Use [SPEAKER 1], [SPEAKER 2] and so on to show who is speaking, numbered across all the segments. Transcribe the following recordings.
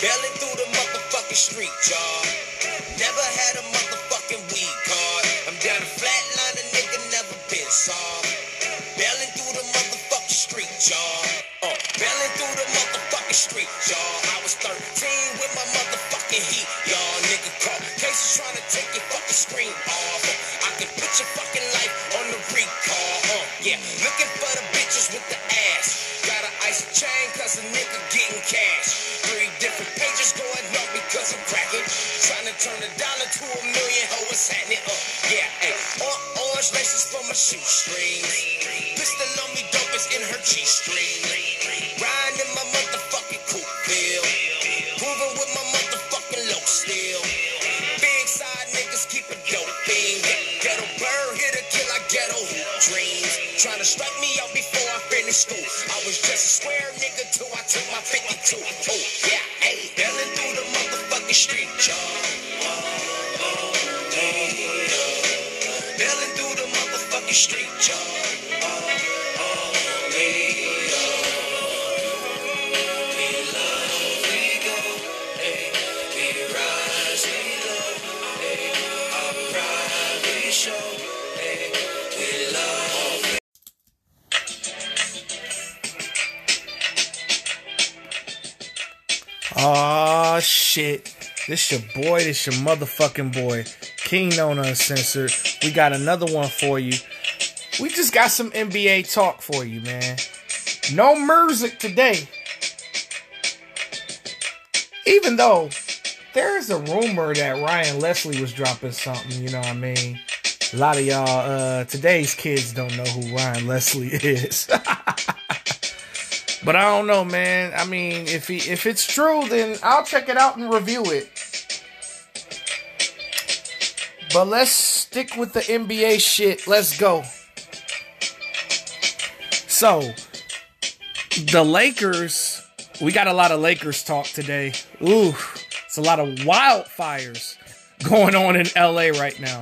[SPEAKER 1] Bailing through the motherfucking street, y'all. Never had a motherfucking weed card. I'm down a flatline, a nigga never been soft. Bailing through the motherfucking street, y'all. Bailing through the motherfucking street, y'all. I was 13 with my motherfucking heat, y'all. Nigga caught cases trying to take your fucking screen off. I can put your fucking life on the recall. Yeah, looking for the bitches with the ass. Got an ice chain cause a nigga getting cash. 3 different pages going up because I'm cracking. Trying to turn $1 to $1 million, ho, what's happening? Yeah, hey, orange laces for my shoestrings. Pistol on me, dope is in her G-string. Riding in my motherfucking coupe bill. Moving with my motherfucking low steel. Big side niggas keep a dope thing. Ghetto bird, hit a kill like ghetto hoop dreams. Trying to strike me out before I finish school. I was just a square nigga till I took my 52. Oh, yeah, hey, bailing through the motherfucking street, y'all. Bailing through the motherfucking street, y'all.
[SPEAKER 2] Aw, shit. This your boy, this your motherfucking boy. King Known Uncensored. We got another one for you. We just got some NBA talk for you, man. No music today. Even though there is a rumor that Ryan Leslie was dropping something, you know what I mean? A lot of y'all, today's kids don't know who Ryan Leslie is. But I don't know, man. I mean, if it's true, then I'll check it out and review it. But let's stick with the NBA shit. Let's go. So, the Lakers, we got a lot of Lakers talk today. Ooh, it's a lot of wildfires going on in LA right now.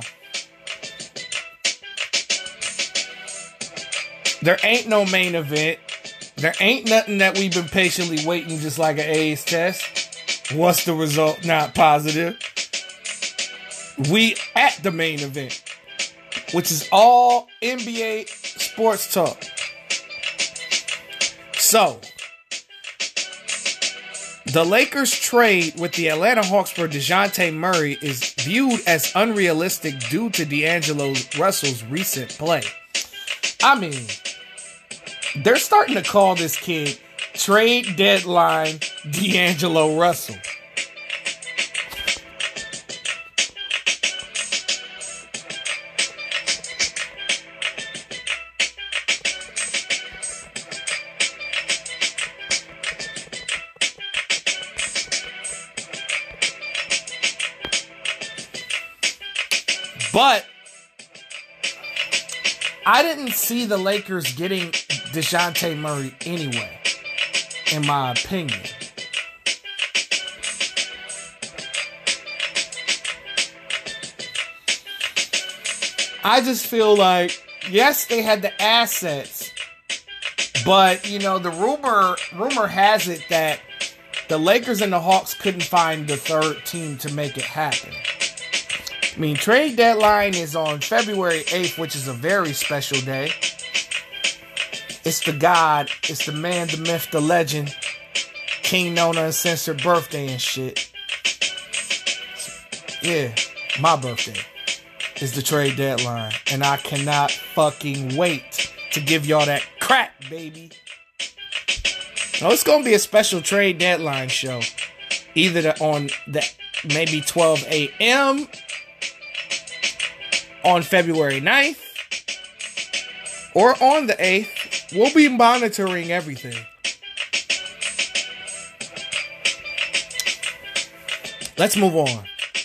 [SPEAKER 2] There ain't no main event. There ain't nothing that we've been patiently waiting, just like an AIDS test. What's the result? Not positive. We at the main event, which is all NBA sports talk. So, the Lakers trade with the Atlanta Hawks for DeJounte Murray is viewed as unrealistic due to D'Angelo Russell's recent play. I mean, they're starting to call this kid trade deadline D'Angelo Russell. But I didn't see the Lakers getting DeJounte Murray anyway, in my opinion. I just feel like, yes, they had the assets, but, you know, the rumor has it that the Lakers and the Hawks couldn't find the third team to make it happen. I mean, trade deadline is on February 8th, which is a very special day. It's the God, it's the man, the myth, the legend, King Known Uncensored birthday and shit. Yeah, my birthday is the trade deadline. And I cannot fucking wait to give y'all that crack, baby. Now, it's going to be a special trade deadline show. Either on the maybe 12 a.m. on February 9th or on the 8th. We'll be monitoring everything. Let's move on.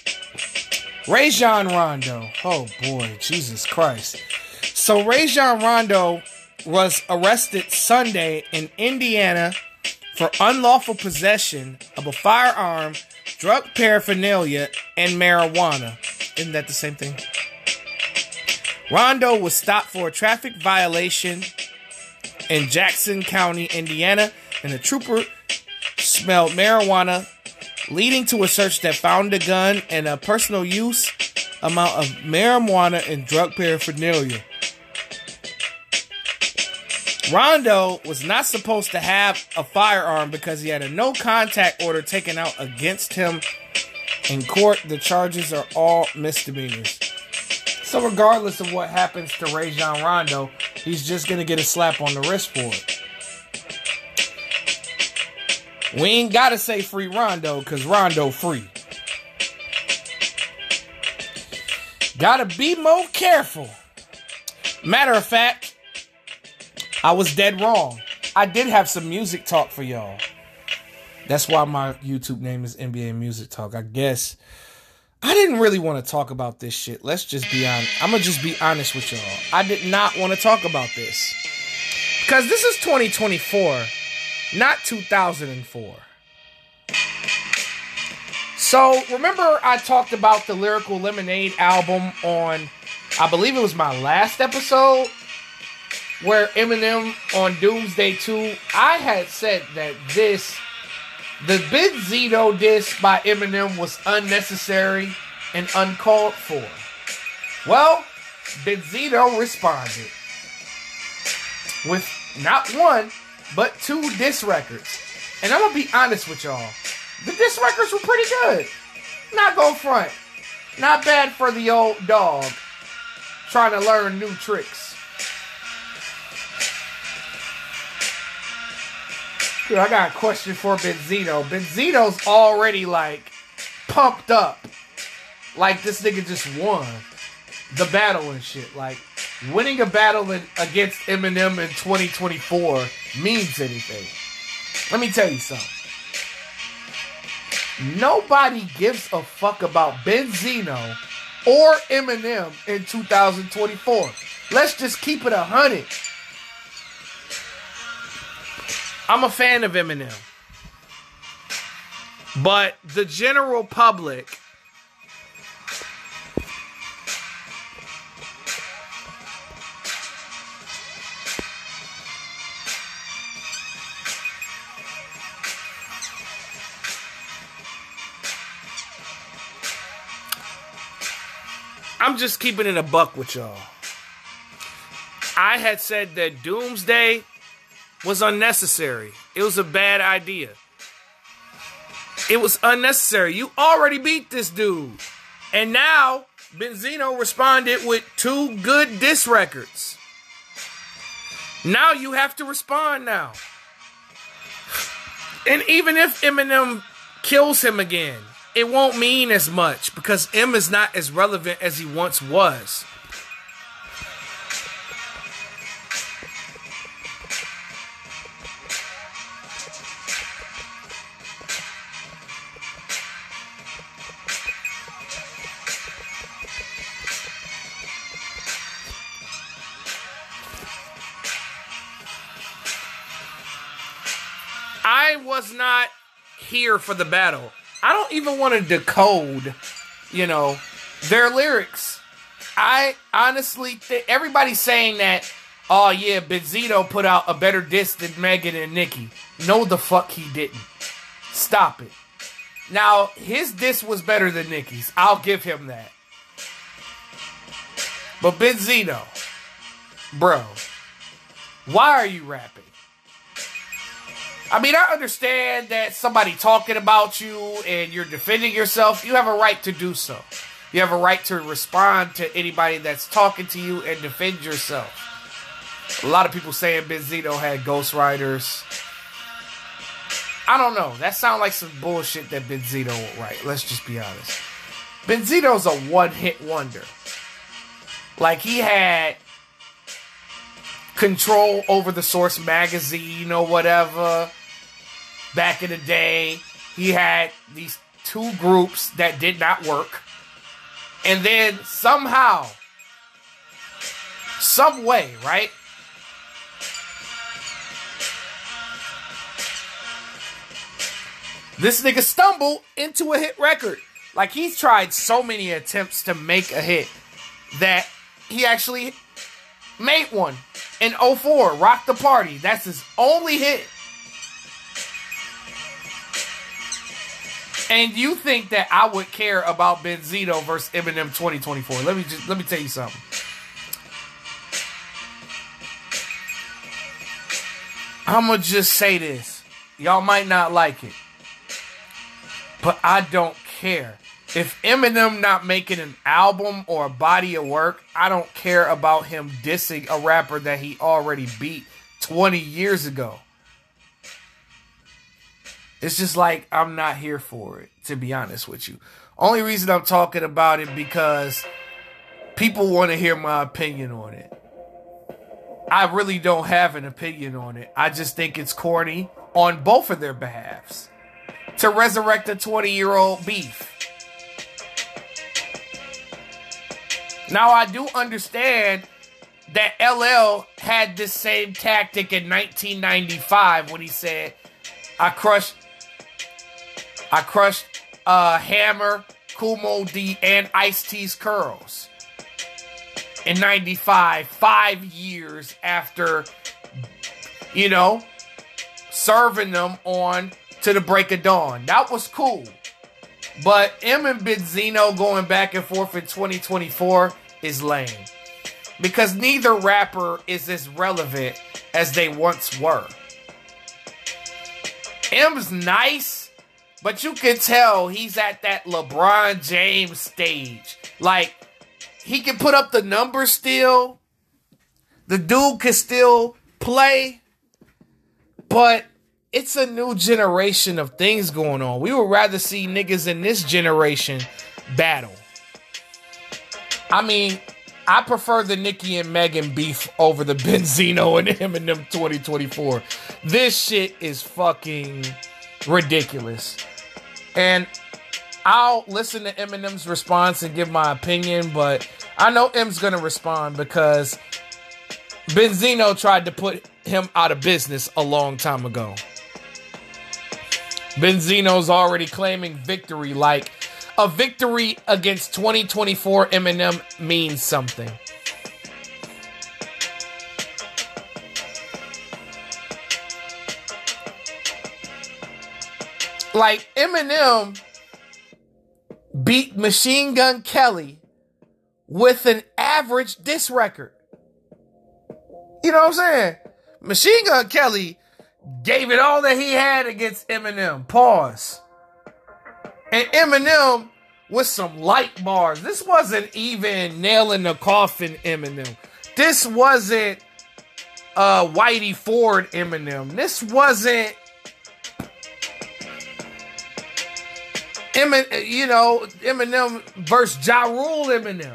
[SPEAKER 2] Rajon Rondo. Oh boy, Jesus Christ. So Rajon Rondo was arrested Sunday in Indiana for unlawful possession of a firearm, drug paraphernalia, and marijuana. Isn't that the same thing? Rondo was stopped for a traffic violation in Jackson County, Indiana, and the trooper smelled marijuana leading to a search that found a gun and a personal use amount of marijuana and drug paraphernalia. Rondo was not supposed to have a firearm because he had a no-contact order taken out against him in court. The charges are all misdemeanors. So regardless of what happens to Rajon Rondo, he's just going to get a slap on the wrist for it. We ain't got to say free Rondo because Rondo free. Gotta be more careful. Matter of fact, I was dead wrong. I did have some music talk for y'all. That's why my YouTube name is NBA Music Talk. I guess I didn't really want to talk about this shit. Let's just be honest. I'm going to just be honest with y'all. I did not want to talk about this. Because this is 2024, not 2004. So, remember I talked about the Lyrical Lemonade album on, I believe it was my last episode, where Eminem on Doomsday 2, I had said that the Benzino diss by Eminem was unnecessary and uncalled for. Well, Benzino responded with not one, but 2 diss records. And I'm going to be honest with y'all. The diss records were pretty good. Not gonna front. Not bad for the old dog trying to learn new tricks. Dude, I got a question for Benzino. Benzino's already like pumped up. Like this nigga just won the battle and shit. Like winning a battle against Eminem in 2024 means anything. Let me tell you something. Nobody gives a fuck about Benzino or Eminem in 2024. Let's just keep it 100. I'm a fan of Eminem. But the general public I'm just keeping it a buck with y'all. I had said that Doomsday was unnecessary. It was a bad idea. It was unnecessary. You already beat this dude. And now, Benzino responded with 2 good diss records. Now you have to respond now. And even if Eminem kills him again, it won't mean as much because M is not as relevant as he once was. I was not here for the battle. I don't even want to decode, their lyrics. I honestly think everybody's saying that, oh yeah, Benzino put out a better diss than Megan and Nicki. No, the fuck he didn't. Stop it. Now, his diss was better than Nicki's. I'll give him that. But Benzino, bro, why are you rapping? I mean, I understand that somebody talking about you and you're defending yourself. You have a right to do so. You have a right to respond to anybody that's talking to you and defend yourself. A lot of people saying Benzino had ghostwriters. I don't know. That sounds like some bullshit that Benzino will write. Let's just be honest. Benzino's a one-hit wonder. Like, he had control over the Source magazine or whatever. Back in the day, he had these 2 groups that did not work. And then somehow, some way, right? This nigga stumbled into a hit record. Like, he's tried so many attempts to make a hit that he actually made one in 2004, Rock the Party. That's his only hit. And you think that I would care about Benzino versus Eminem 2024? Let me tell you something. I'm gonna just say this. Y'all might not like it, but I don't care. If Eminem not making an album or a body of work, I don't care about him dissing a rapper that he already beat 20 years ago. It's just like, I'm not here for it, to be honest with you. Only reason I'm talking about it because people want to hear my opinion on it. I really don't have an opinion on it. I just think it's corny on both of their behalves to resurrect a 20-year-old beef. Now, I do understand that LL had this same tactic in 1995 when he said, I crushed Hammer, Kumo D, and Ice-T's curls. In 95, 5 years after, serving them on to the break of dawn. That was cool. But M and Benzino going back and forth in 2024 is lame. Because neither rapper is as relevant as they once were. M's nice, but you can tell he's at that LeBron James stage. Like, he can put up the numbers still. The dude can still play. But it's a new generation of things going on. We would rather see niggas in this generation battle. I mean, I prefer the Nicki and Megan beef over the Benzino and Eminem 2024. This shit is fucking ridiculous. And I'll listen to Eminem's response and give my opinion, but I know M's gonna respond because Benzino tried to put him out of business a long time ago. Benzino's already claiming victory, like a victory against 2024 Eminem means something. Like, Eminem beat Machine Gun Kelly with an average diss record. You know what I'm saying? Machine Gun Kelly gave it all that he had against Eminem. Pause. And Eminem with some light bars. This wasn't even nailing the coffin Eminem. This wasn't Whitey Ford Eminem. This wasn't Eminem versus Ja Rule Eminem.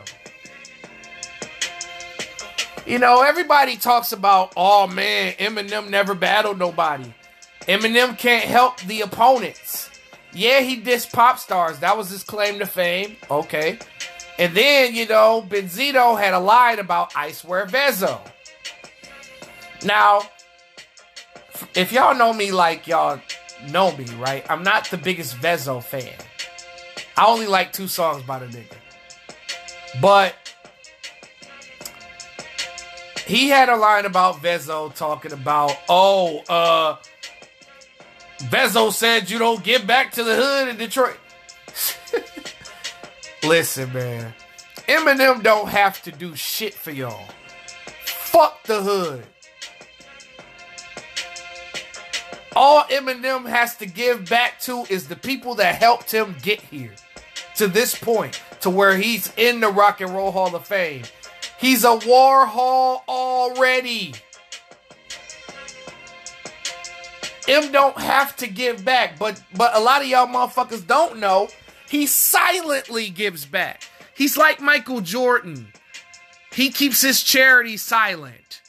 [SPEAKER 2] Everybody talks about, oh man, Eminem never battled nobody. Eminem can't help the opponents. Yeah, he dissed pop stars. That was his claim to fame. Okay. And then, Benzino had a line about I Swear Vezzo. Now, if y'all know me like y'all know me, right? I'm not the biggest Vezzo fan. I only like 2 songs by the nigga. But he had a line about Vezzo talking about, Vezzo said you don't get back to the hood in Detroit. Listen, man. Eminem don't have to do shit for y'all. Fuck the hood. All Eminem has to give back to is the people that helped him get here. To this point. To where he's in the Rock and Roll Hall of Fame. He's a Warhol already. M don't have to give back, but a lot of y'all motherfuckers don't know, he silently gives back. He's like Michael Jordan. He keeps his charity silent.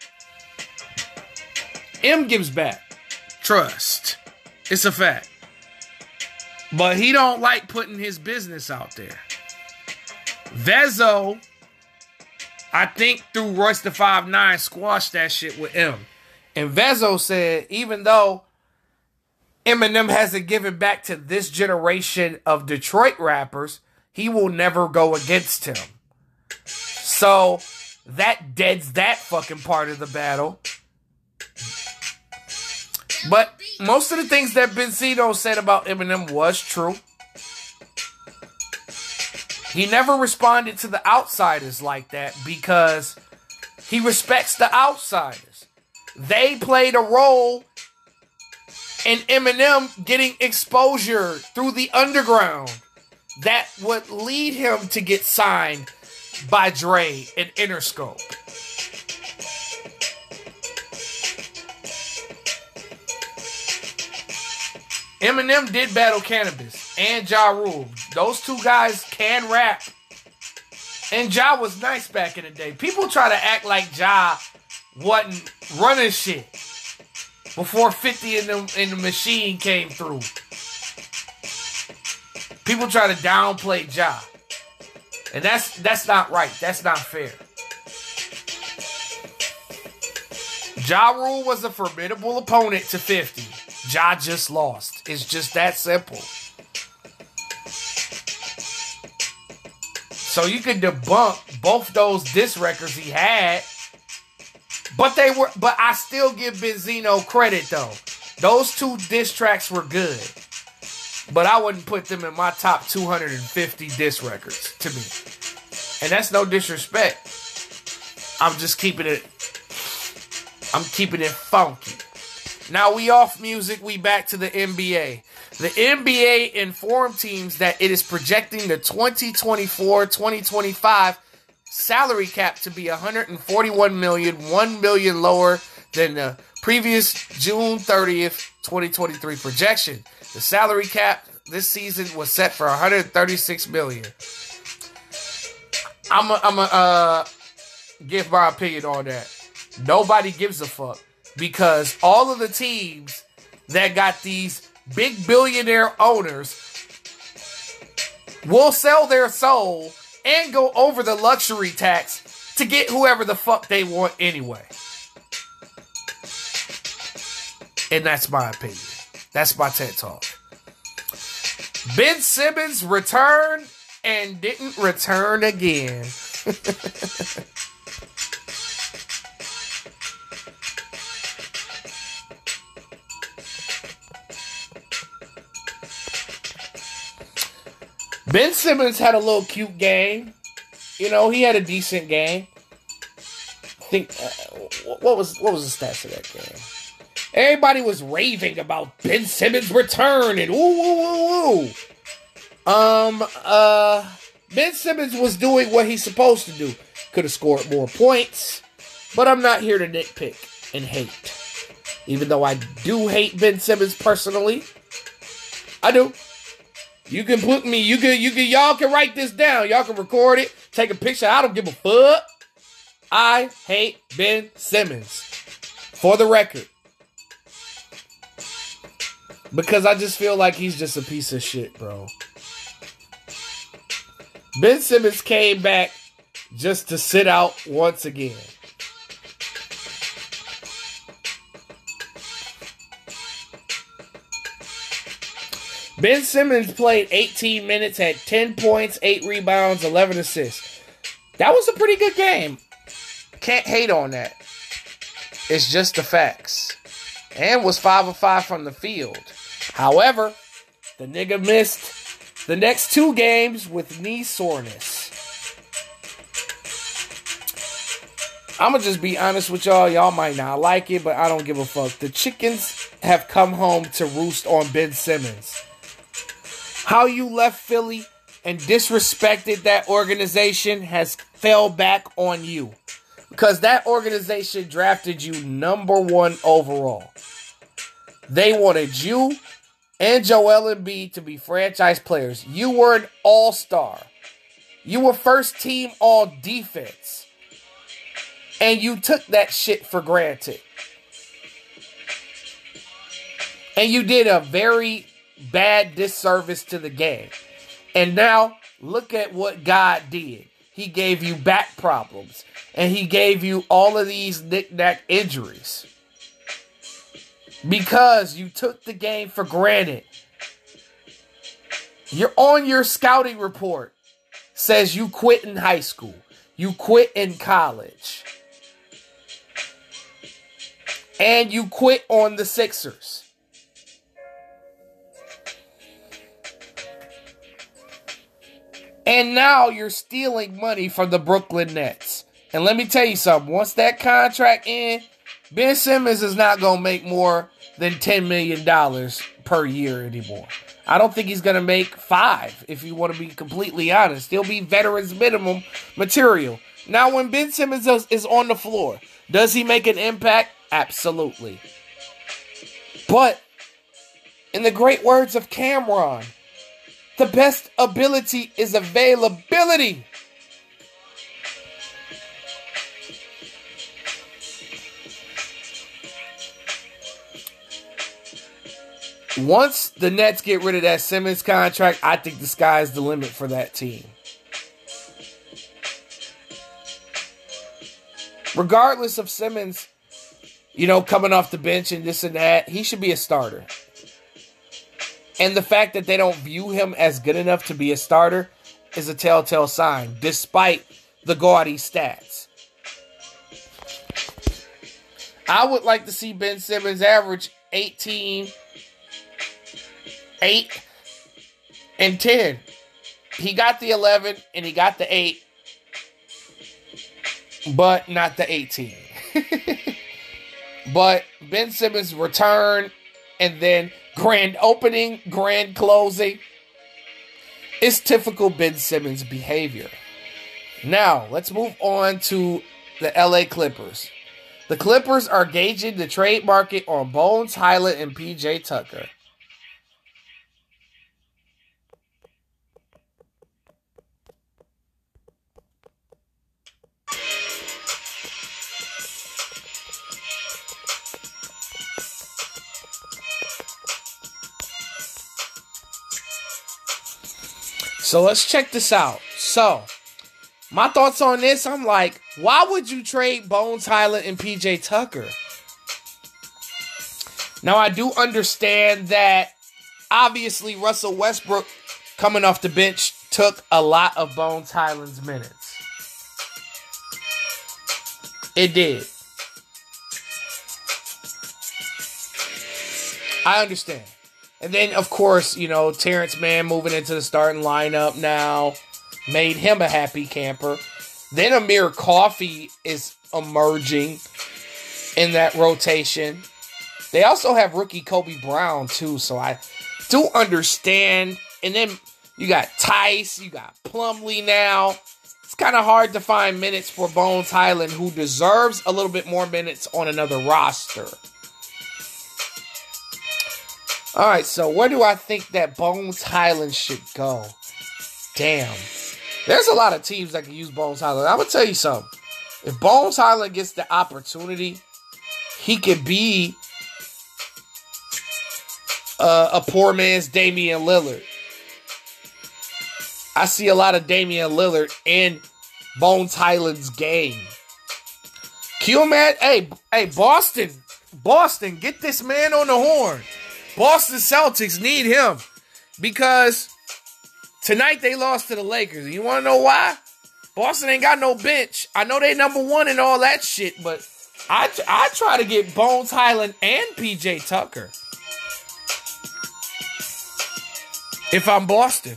[SPEAKER 2] M gives back. Trust. It's a fact. But he don't like putting his business out there. Vezzo, I think through Royce the 5'9", squashed that shit with M. And Vezzo said, even though Eminem hasn't given back to this generation of Detroit rappers, he will never go against him. So that deads that fucking part of the battle. But most of the things that Benzino said about Eminem was true. He never responded to the outsiders like that because he respects the outsiders. They played a role in Eminem getting exposure through the underground that would lead him to get signed by Dre and Interscope. Eminem did battle Cannabis and Ja Rule. Those two guys can rap. And Ja was nice back in the day. People try to act like Ja wasn't running shit before 50 in the Machine came through. People try to downplay Ja. And that's not right. That's not fair. Ja Rule was a formidable opponent to 50. Ja just lost. It's just that simple. So you could debunk both those diss records he had. But I still give Benzino credit though. Those two diss tracks were good. But I wouldn't put them in my top 250 diss records to me. And that's no disrespect. I'm keeping it funky. Now we off music, we back to the NBA. The NBA informed teams that it is projecting the 2024-2025 salary cap to be $141 million, $1 million lower than the previous June 30th, 2023 projection. The salary cap this season was set for $136 million. I'm give my opinion on that. Nobody gives a fuck because all of the teams that got these big billionaire owners will sell their soul and go over the luxury tax to get whoever the fuck they want anyway. And that's my opinion. That's my TED Talk. Ben Simmons returned and didn't return again. Ben Simmons had a little cute game. You know, he had a decent game. I think what was the stats of that game? Everybody was raving about Ben Simmons' return and ooh. Ben Simmons was doing what he's supposed to do. Could have scored more points, but I'm not here to nitpick and hate. Even though I do hate Ben Simmons personally, I do. You can put me, y'all can write this down. Y'all can record it, take a picture. I don't give a fuck. I hate Ben Simmons. For the record. Because I just feel like he's just a piece of shit, bro. Ben Simmons came back just to sit out once again. Ben Simmons played 18 minutes, had 10 points, 8 rebounds, 11 assists. That was a pretty good game. Can't hate on that. It's just the facts. And was 5 of 5 from the field. However, the nigga missed the next 2 games with knee soreness. I'm going to just be honest with y'all. Y'all might not like it, but I don't give a fuck. The chickens have come home to roost on Ben Simmons. How you left Philly and disrespected that organization has fell back on you. Because that organization drafted you number 1 overall. They wanted you and Joel Embiid to be franchise players. You were an all-star. You were first team all-defense. And you took that shit for granted. And you did a very bad disservice to the game. And now, look at what God did. He gave you back problems. And he gave you all of these knick-knack injuries. Because you took the game for granted. You're on your scouting report. Says you quit in high school. You quit in college. And you quit on the Sixers. And now you're stealing money from the Brooklyn Nets. And let me tell you something. Once that contract ends, Ben Simmons is not going to make more than $10 million per year anymore. I don't think he's going to make $5 million, if you want to be completely honest. He'll be veterans minimum material. Now, when Ben Simmons is on the floor, does he make an impact? Absolutely. But, in the great words of Cameron, the best ability is availability. Once the Nets get rid of that Simmons contract, I think the sky's the limit for that team. Regardless of Simmons, coming off the bench and this and that, he should be a starter. And the fact that they don't view him as good enough to be a starter is a telltale sign, despite the gaudy stats. I would like to see Ben Simmons average 18, 8, and 10. He got the 11 and he got the 8, but not the 18. But Ben Simmons' return and then grand opening, grand closing is typical Ben Simmons behavior. Now, let's move on to the LA Clippers. The Clippers are gauging the trade market on Bones Hyland and PJ Tucker. So let's check this out. So, my thoughts on this, I'm like, why would you trade Bones Hyland and PJ Tucker? Now, I do understand that, obviously, Russell Westbrook, coming off the bench, took a lot of Bones Hyland's minutes. It did. I understand. And then, of course, Terrence Mann moving into the starting lineup now made him a happy camper. Then Amir Coffey is emerging in that rotation. They also have rookie Kobe Brown, too, so I do understand. And then you got Tice, you got Plumlee now. It's kind of hard to find minutes for Bones Hyland, who deserves a little bit more minutes on another roster. All right, so where do I think that Bones Hyland should go? Damn. There's a lot of teams that can use Bones Hyland. I'm going to tell you something. If Bones Hyland gets the opportunity, he could be a poor man's Damian Lillard. I see a lot of Damian Lillard in Bones Hyland's game. Can you imagine? Hey, Boston, get this man on the horn. Boston Celtics need him because tonight they lost to the Lakers. You want to know why? Boston ain't got no bench. I know they number one and all that shit, but I try to get Bones Hyland and PJ Tucker if I'm Boston.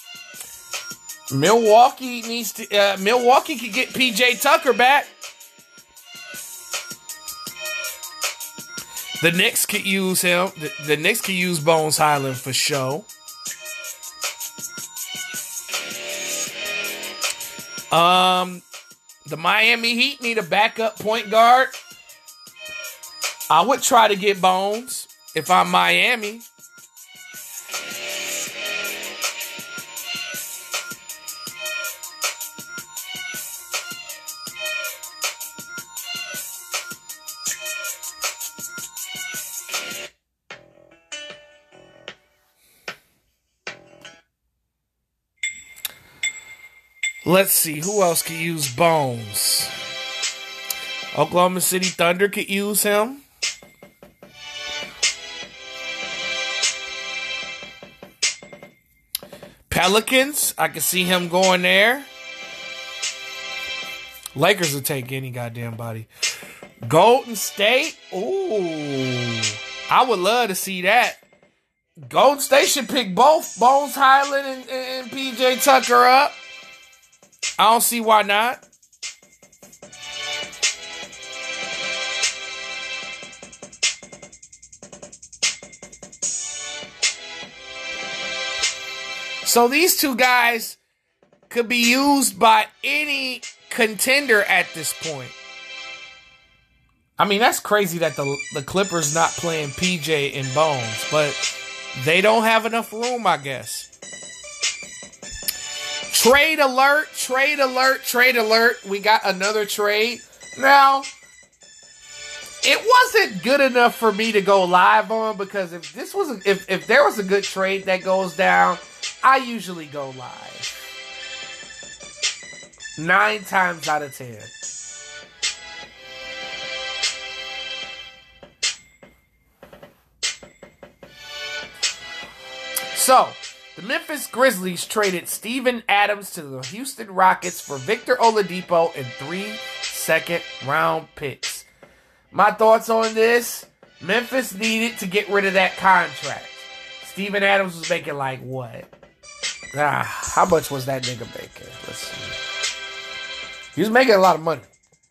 [SPEAKER 2] Milwaukee can get PJ Tucker back. The Knicks could use him. The Knicks could use Bones Hyland for sure. The Miami Heat need a backup point guard. I would try to get Bones if I'm Miami. Let's see, who else could use Bones? Oklahoma City Thunder could use him. Pelicans, I could see him going there. Lakers will take any goddamn body. Golden State, ooh, I would love to see that. Golden State should pick both Bones Highland and PJ Tucker up. I don't see why not. So these two guys could be used by any contender at this point. I mean, that's crazy that the Clippers not playing PJ and Bones, but they don't have enough room, I guess. Trade alert, trade alert, trade alert. We got another trade. Now, it wasn't good enough for me to go live on, because if there was a good trade that goes down, I usually go live. 9 times out of 10. So, the Memphis Grizzlies traded Steven Adams to the Houston Rockets for Victor Oladipo and 3 second-round picks. My thoughts on this: Memphis needed to get rid of that contract. Steven Adams was making like what? How much was that nigga making? Let's see. He was making a lot of money.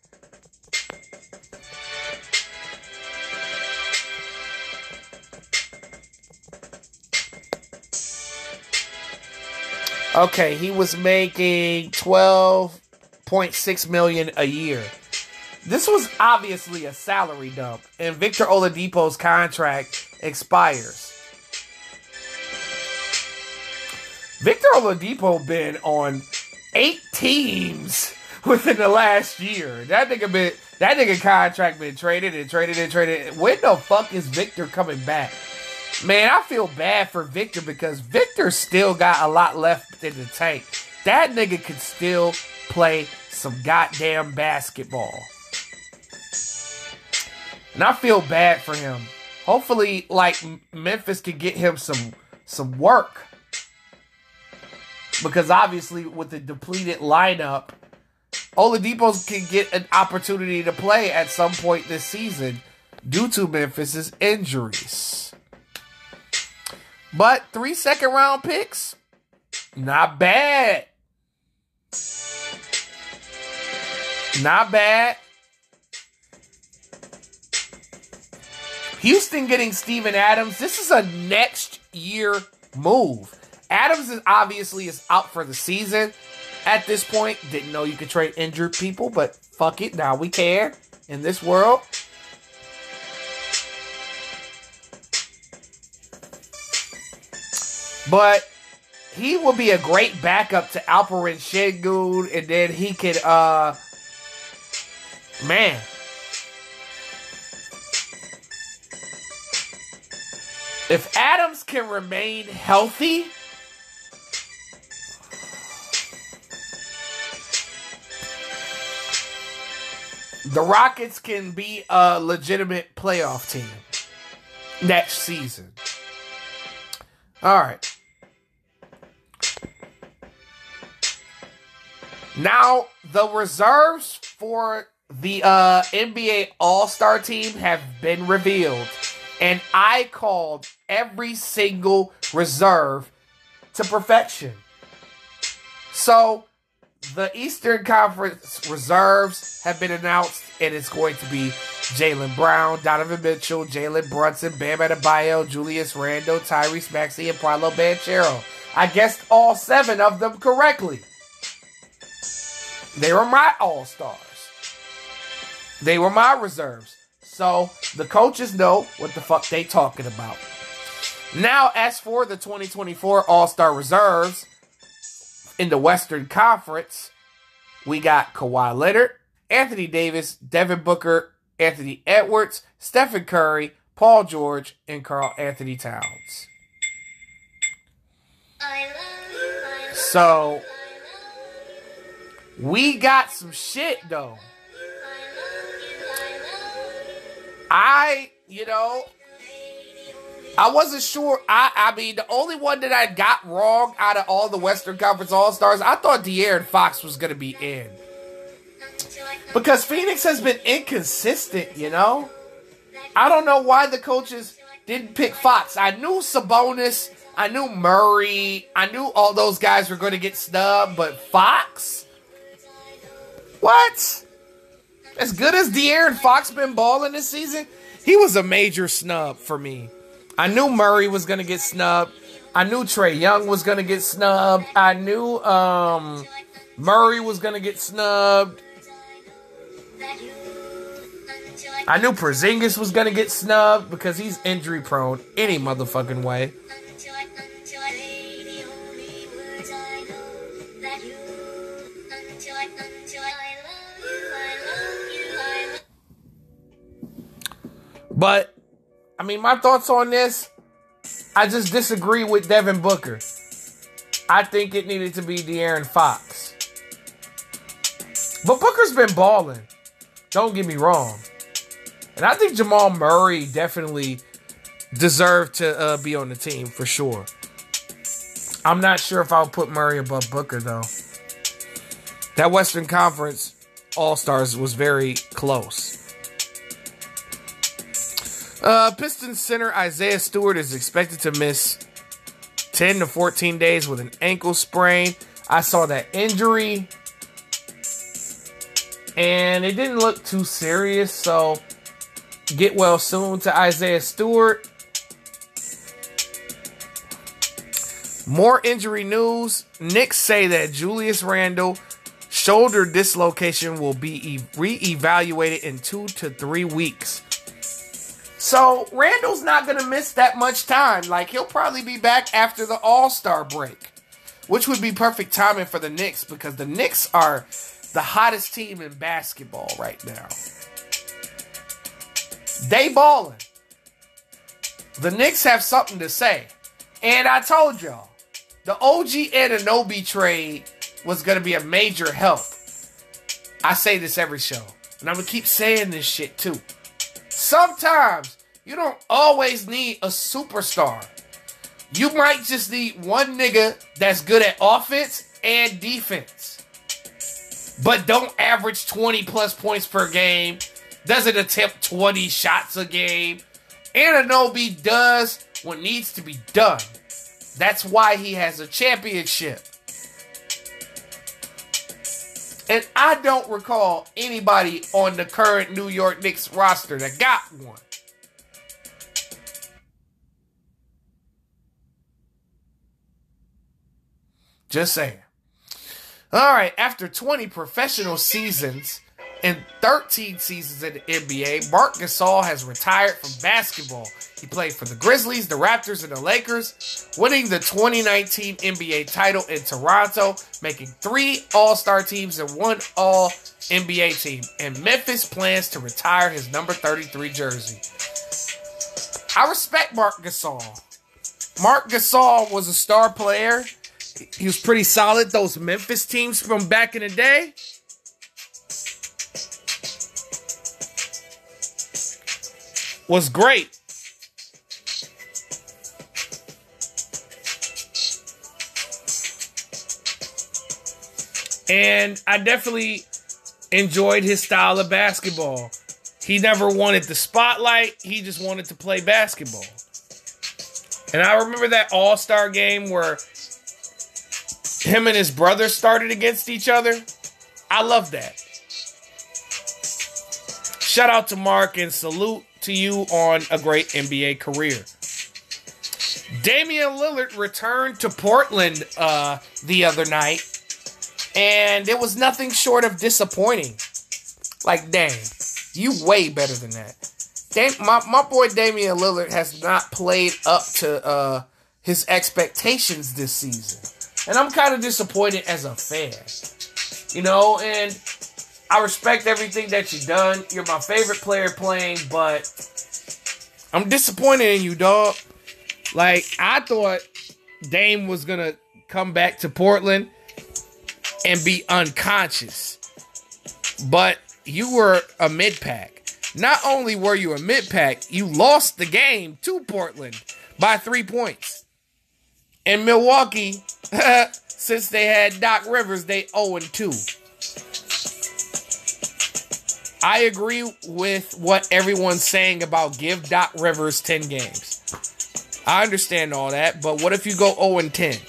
[SPEAKER 2] Okay, he was making $12.6 million a year. This was obviously a salary dump, and Victor Oladipo's contract expires. Victor Oladipo been on 8 teams within the last year. That nigga contract been traded and traded and traded. When the fuck is Victor coming back? Man, I feel bad for Victor, because Victor still got a lot left in the tank. That nigga could still play some goddamn basketball. And I feel bad for him. Hopefully, Memphis can get him some work. Because obviously, with the depleted lineup, Oladipo can get an opportunity to play at some point this season due to Memphis's injuries. But 3 second-round picks, not bad. Not bad. Houston getting Steven Adams. This is a next year move. Adams is obviously out for the season at this point. Didn't know you could trade injured people, but fuck it. Now we care in this world. But he will be a great backup to Alperen Şengün, and then he could, man. If Adams can remain healthy, the Rockets can be a legitimate playoff team next season. All right. Now, the reserves for the NBA All-Star team have been revealed. And I called every single reserve to perfection. So, the Eastern Conference reserves have been announced, and it's going to be Jaylen Brown, Donovan Mitchell, Jalen Brunson, Bam Adebayo, Julius Randle, Tyrese Maxey, and Paolo Banchero. I guessed all 7 of them correctly. They were my all-stars. They were my reserves. So, the coaches know what the fuck they talking about. Now, as for the 2024 All-Star reserves, in the Western Conference, we got Kawhi Leonard, Anthony Davis, Devin Booker, Anthony Edwards, Stephen Curry, Paul George, and Karl Anthony Towns. So, we got some shit, though. I wasn't sure. I mean, the only one that I got wrong out of all the Western Conference All-Stars, I thought De'Aaron Fox was going to be in. Because Phoenix has been inconsistent, I don't know why the coaches didn't pick Fox. I knew Sabonis, I knew Murray, I knew all those guys were going to get snubbed, but Fox? What? As good as De'Aaron Fox been balling this season, he was a major snub for me. I knew Murray was going to get snubbed. I knew Trae Young was going to get snubbed. I knew Murray was going to get snubbed. I knew Porzingis was going to get snubbed because he's injury prone any motherfucking way. But, I mean, my thoughts on this, I just disagree with Devin Booker. I think it needed to be De'Aaron Fox. But Booker's been balling. Don't get me wrong. And I think Jamal Murray definitely deserved to be on the team for sure. I'm not sure if I'll put Murray above Booker, though. That Western Conference All-Stars was very close. Pistons center Isaiah Stewart is expected to miss 10 to 14 days with an ankle sprain. I saw that injury, and it didn't look too serious, so get well soon to Isaiah Stewart. More injury news. Knicks say that Julius Randle shoulder dislocation will be re-evaluated in 2 to 3 weeks. So, Randall's not going to miss that much time. Like, he'll probably be back after the All-Star break, which would be perfect timing for the Knicks because the Knicks are the hottest team in basketball right now. They balling. The Knicks have something to say. And I told y'all, the OG Anunoby trade was going to be a major help. I say this every show, and I'm going to keep saying this shit too. Sometimes you don't always need a superstar. You might just need one nigga that's good at offense and defense, but don't average 20 plus points per game, doesn't attempt 20 shots a game. Anunoby does what needs to be done. That's why he has a championship. And I don't recall anybody on the current New York Knicks roster that got one. Just saying. All right, after 20 professional seasons and 13 seasons in the NBA, Marc Gasol has retired from basketball. He played for the Grizzlies, the Raptors, and the Lakers, winning the 2019 NBA title in Toronto, making 3 All-Star teams and 1 All-NBA team. And Memphis plans to retire his number 33 jersey. I respect Marc Gasol. Marc Gasol was a star player. He was pretty solid. Those Memphis teams from back in the day, was great. And I definitely enjoyed his style of basketball. He never wanted the spotlight. He just wanted to play basketball. And I remember that All-Star game where him and his brother started against each other. I love that. Shout out to Mark and salute to you on a great NBA career. Damian Lillard returned to Portland the other night, and it was nothing short of disappointing. Like, dang, you way better than that. My boy Damian Lillard has not played up to his expectations this season. And I'm kind of disappointed as a fan. You know, and I respect everything that you've done. You're my favorite player playing, but I'm disappointed in you, dog. Like, I thought Dame was going to come back to Portland and be unconscious. But you were a mid-pack. Not only were you a mid-pack, you lost the game to Portland by 3 points. In Milwaukee, since they had Doc Rivers, they 0-2. I agree with what everyone's saying about give Doc Rivers 10 games. I understand all that, but what if you go 0-10?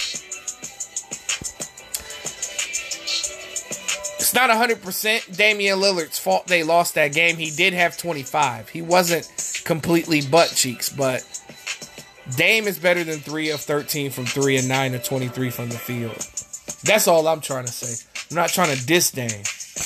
[SPEAKER 2] It's not 100% Damian Lillard's fault they lost that game. He did have 25. He wasn't completely butt cheeks, but Dame is better than 3 of 13 from 3 and 9 of 23 from the field. That's all I'm trying to say. I'm not trying to diss Dame.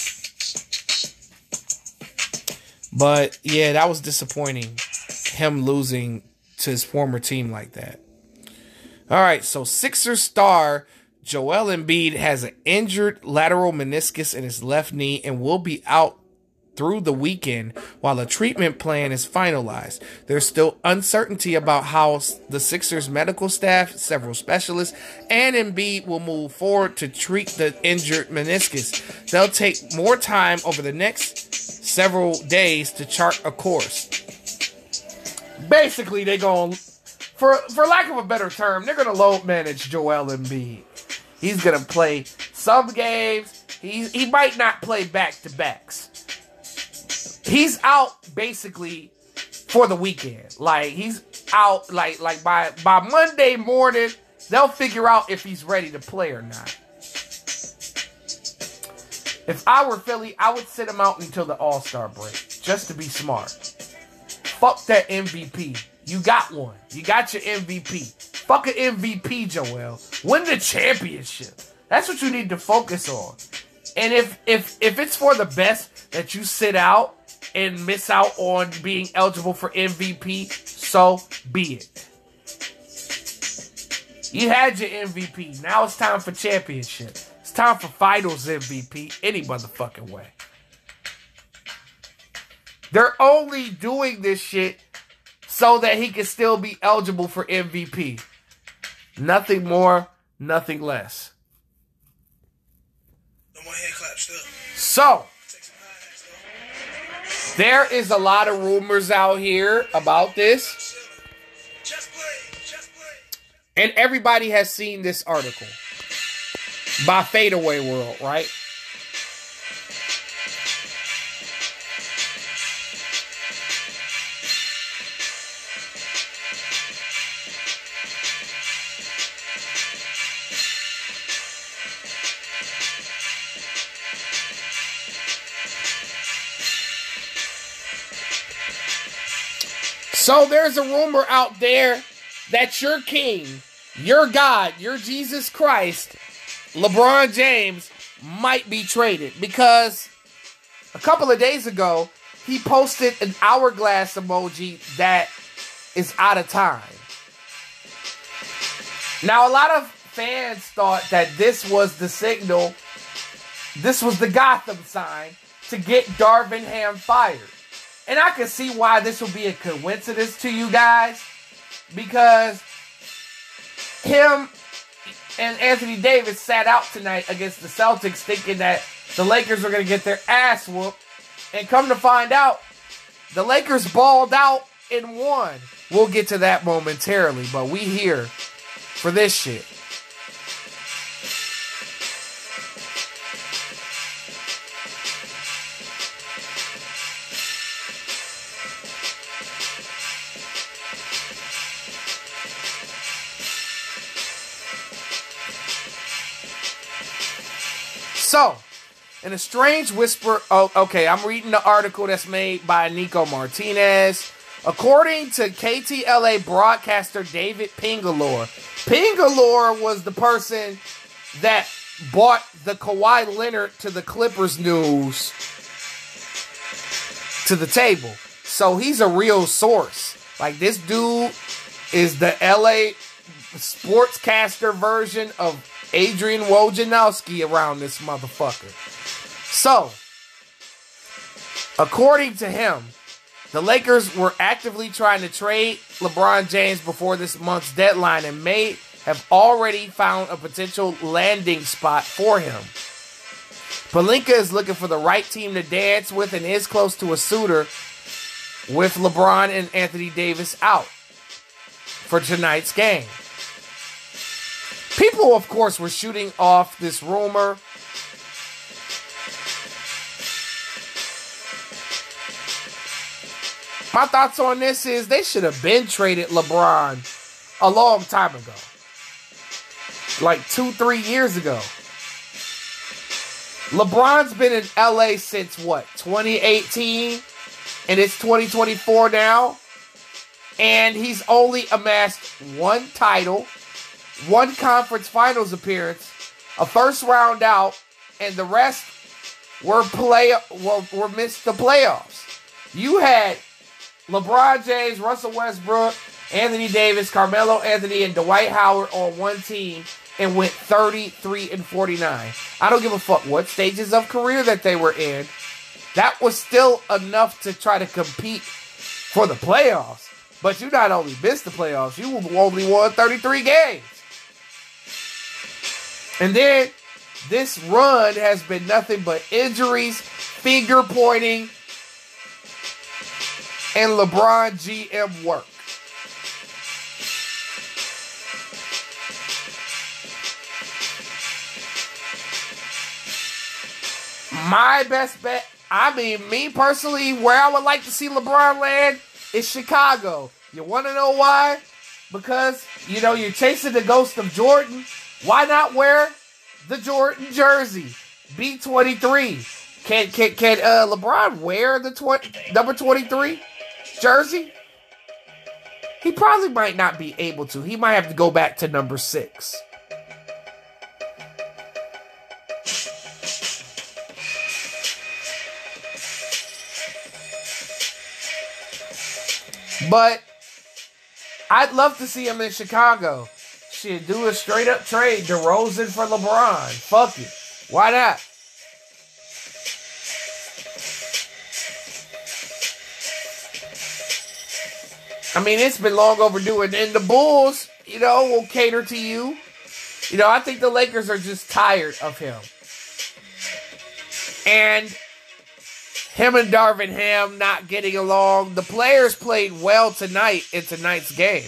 [SPEAKER 2] But, yeah, that was disappointing. Him losing to his former team like that. All right, so Sixers star Joel Embiid has an injured lateral meniscus in his left knee and will be out through the weekend while a treatment plan is finalized. There's still uncertainty about how the Sixers medical staff, several specialists, and Embiid will move forward to treat the injured meniscus. They'll take more time over the next several days to chart a course. Basically, they're going, for lack of a better term, they're going to load manage Joel Embiid. He's going to play some games. He might not play back-to-backs. He's out basically for the weekend. Like, he's out like by Monday morning, they'll figure out if he's ready to play or not. If I were Philly, I would sit him out until the All-Star break, just to be smart. Fuck that MVP. You got one. You got your MVP. Fuck an MVP, Joel. Win the championship. That's what you need to focus on. And if it's for the best that you sit out and miss out on being eligible for MVP, so be it. You had your MVP. Now it's time for championship. It's time for finals MVP any motherfucking way. They're only doing this shit so that he can still be eligible for MVP. Nothing more, nothing less.
[SPEAKER 1] No more hand claps still.
[SPEAKER 2] So, there is a lot of rumors out here about this. And everybody has seen this article by Fadeaway World, right? So there's a rumor out there that your king, your God, your Jesus Christ, LeBron James, might be traded because a couple of days ago, he posted an hourglass emoji that is out of time. Now, a lot of fans thought that this was the signal, this was the Gotham sign to get Darvin Ham fired. And I can see why this will be a coincidence to you guys, because him and Anthony Davis sat out tonight against the Celtics thinking that the Lakers were going to get their ass whooped. And come to find out, the Lakers balled out and won. We'll get to that momentarily, but we here for this shit. So, in a strange whisper, I'm reading the article that's made by Nico Martinez. According to KTLA broadcaster David Pingalore, Pingalore was the person that brought the Kawhi Leonard to the Clippers news to the table. So he's a real source. Like, this dude is the LA sportscaster version of Adrian Wojnarowski around this motherfucker. So, according to him, the Lakers were actively trying to trade LeBron James before this month's deadline and may have already found a potential landing spot for him. Pelinka is looking for the right team to dance with and is close to a suitor with LeBron and Anthony Davis out for tonight's game. People, of course, were shooting off this rumor. My thoughts on this is they should have been traded LeBron a long time ago. Like 2-3 years ago. LeBron's been in LA since what? 2018? And it's 2024 now. And he's only amassed one title, one conference finals appearance, a first round out, and the rest were missed the playoffs. You had LeBron James, Russell Westbrook, Anthony Davis, Carmelo Anthony, and Dwight Howard on one team and went 33-49. I don't give a fuck what stages of career that they were in. That was still enough to try to compete for the playoffs. But you not only missed the playoffs, you only won 33 games. And then this run has been nothing but injuries, finger pointing, and LeBron GM work. My best bet, me personally, where I would like to see LeBron land is Chicago. You want to know why? Because, you're chasing the ghost of Jordan. Why not wear the Jordan jersey? B23. Can LeBron wear the number 23 jersey? He probably might not be able to. He might have to go back to number 6. But I'd love to see him in Chicago. Shit, do a straight up trade. DeRozan for LeBron. Fuck it. Why not? It's been long overdue. And the Bulls, will cater to you. I think the Lakers are just tired of him. And him and Darvin Ham not getting along. The players played well tonight in tonight's game.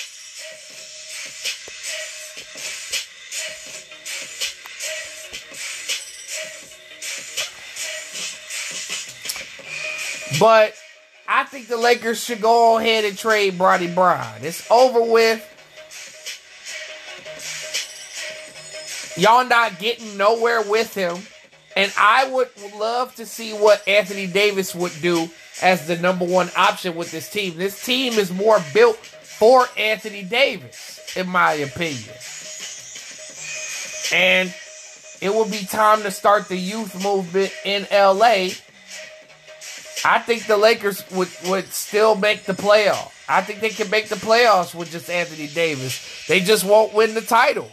[SPEAKER 2] But I think the Lakers should go ahead and trade Bronny Brown. It's over with. Y'all not getting nowhere with him. And I would love to see what Anthony Davis would do as the number one option with this team. This team is more built for Anthony Davis, in my opinion. And it will be time to start the youth movement in LA. I think the Lakers would still make the playoff. I think they can make the playoffs with just Anthony Davis. They just won't win the title.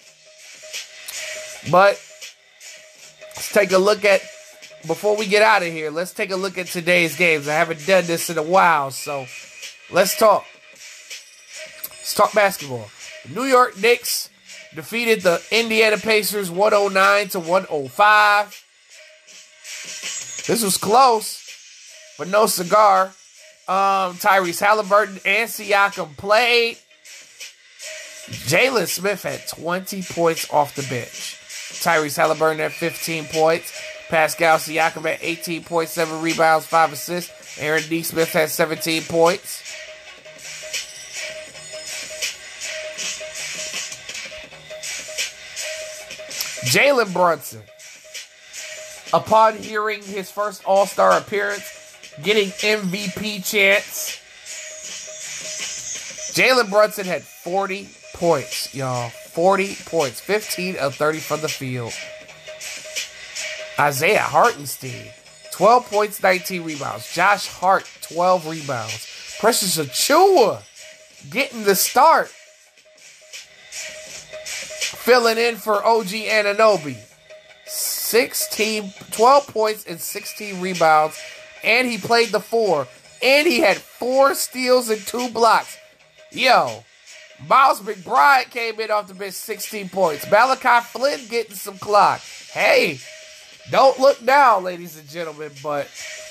[SPEAKER 2] But let's take a look at, before we get out of here, let's take a look at today's games. I haven't done this in a while, so let's talk. Let's talk basketball. The New York Knicks defeated the Indiana Pacers 109-105. This was close, but no cigar. Tyrese Halliburton and Siakam played. Jalen Smith had 20 points off the bench. Tyrese Halliburton had 15 points. Pascal Siakam had 18 points, 7 rebounds, 5 assists. Aaron D. Smith had 17 points. Jalen Brunson, upon hearing his first All-Star appearance, getting MVP chance. Jalen Brunson had 40 points, y'all. 40 points. 15 of 30 from the field. Isaiah Hartenstein, 12 points, 19 rebounds. Josh Hart, 12 rebounds. Precious Achiuwa getting the start. Filling in for OG Anunoby. 12 points and 16 rebounds. And he played the 4. And he had 4 steals and 2 blocks. Yo, Miles McBride came in off the bench, 16 points. Malachi Flynn getting some clock. Hey, don't look now, ladies and gentlemen, but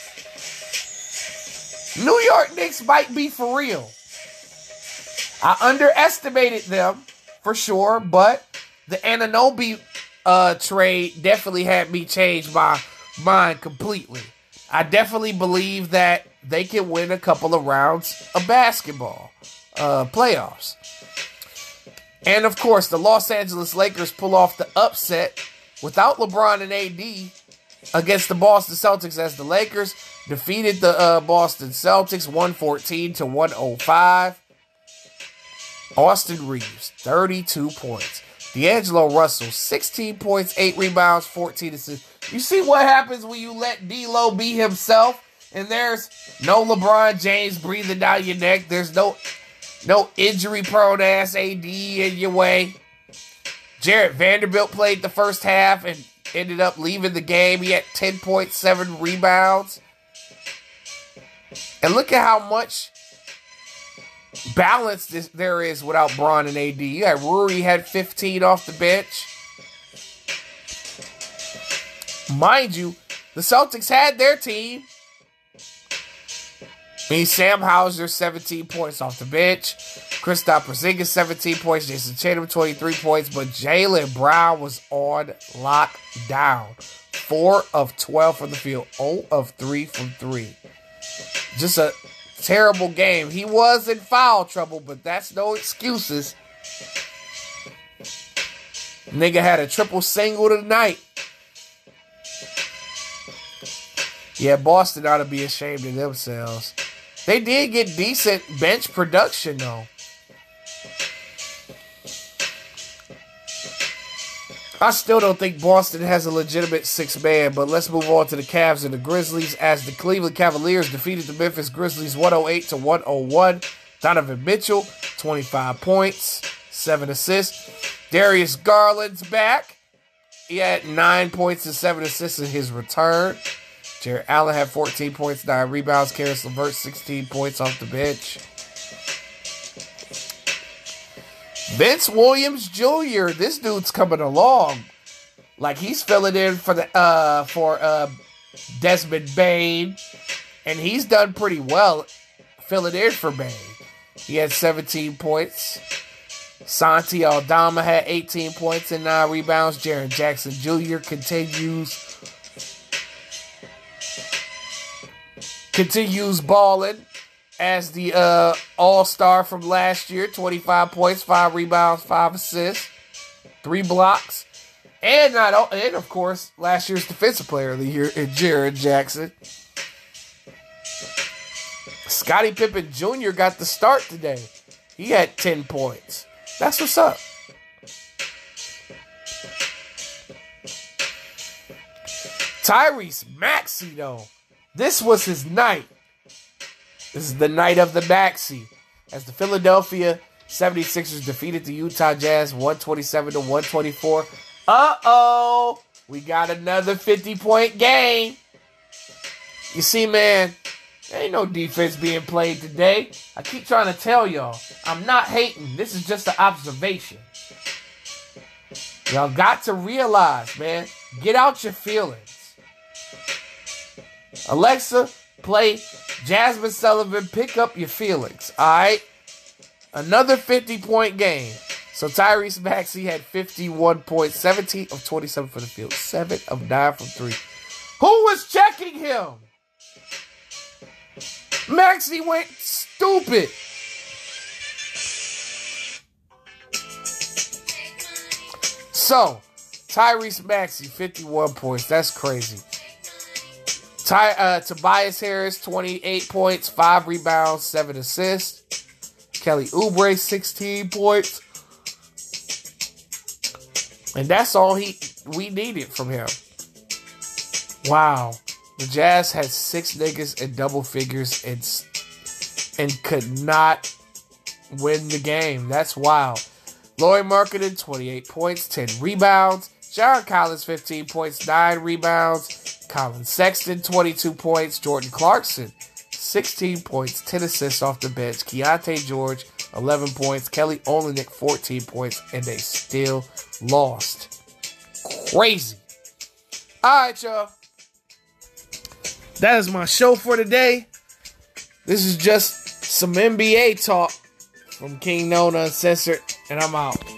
[SPEAKER 2] New York Knicks might be for real. I underestimated them, for sure, but the Anunoby trade definitely had me change my mind completely. I definitely believe that they can win a couple of rounds of basketball, playoffs. And, of course, the Los Angeles Lakers pull off the upset without LeBron and AD against the Boston Celtics as the Lakers defeated the Boston Celtics 114-105. Austin Reeves, 32 points. D'Angelo Russell, 16 points, 8 rebounds, 14 assists. You see what happens when you let D'Lo be himself? And there's no LeBron James breathing down your neck. There's no injury-prone ass AD in your way. Jarrett Vanderbilt played the first half and ended up leaving the game. He had 10.7 rebounds. And look at how much balance there is without Bron and AD. You had Rory had 15 off the bench. Mind you, the Celtics had their team. Sam Hauser, 17 points off the bench. Kristaps Porzingis, 17 points. Jason Tatum, 23 points. But Jaylen Brown was on lockdown. 4 of 12 from the field. 0 of 3 from 3. Just a terrible game. He was in foul trouble, but that's no excuses. Nigga had a triple single tonight. Yeah, Boston ought to be ashamed of themselves. They did get decent bench production, though. I still don't think Boston has a legitimate six-man, but let's move on to the Cavs and the Grizzlies as the Cleveland Cavaliers defeated the Memphis Grizzlies 108-101. Donovan Mitchell, 25 points, 7 assists. Darius Garland's back. He had 9 points and 7 assists in his return. Jarrett Allen had 14 points, 9 rebounds. Karis LeVert, 16 points off the bench. Vince Williams Jr., this dude's coming along. Like he's filling in for Desmond Bane. And he's done pretty well filling in for Bane. He had 17 points. Santi Aldama had 18 points and 9 rebounds. Jaren Jackson Jr. continues balling as the all-star from last year. 25 points, 5 rebounds, 5 assists, 3 blocks. And of course, last year's defensive player of the year, Jaren Jackson. Scottie Pippen Jr. got the start today. He had 10 points. That's what's up. Tyrese Maxey, though. This was his night. This is the night of the Maxey. As the Philadelphia 76ers defeated the Utah Jazz 127-124. Uh-oh. We got another 50-point game. You see, man, there ain't no defense being played today. I keep trying to tell y'all, I'm not hating. This is just an observation. Y'all got to realize, man, get out your feelings. Alexa, play Jasmine Sullivan, pick up your feelings, all right? Another 50-point game. So Tyrese Maxey had 51 points, 17 of 27 for the field, 7 of 9 from 3. Who was checking him? Maxey went stupid. So, Tyrese Maxey, 51 points. That's crazy. Tobias Harris, 28 points, 5 rebounds, 7 assists. Kelly Oubre, 16 points. And that's all we needed from him. Wow. The Jazz had 6 niggas in double figures and could not win the game. That's wild. Lauri Markkanen, 28 points, 10 rebounds. John Collins, 15 points, 9 rebounds. Colin Sexton, 22 points. Jordan Clarkson, 16 points, 10 assists off the bench. Keontae George, 11 points. Kelly Olynyk, 14 points. And they still lost. Crazy. All right, y'all. That is my show for today. This is just some NBA talk from King Known Uncensored, and I'm out.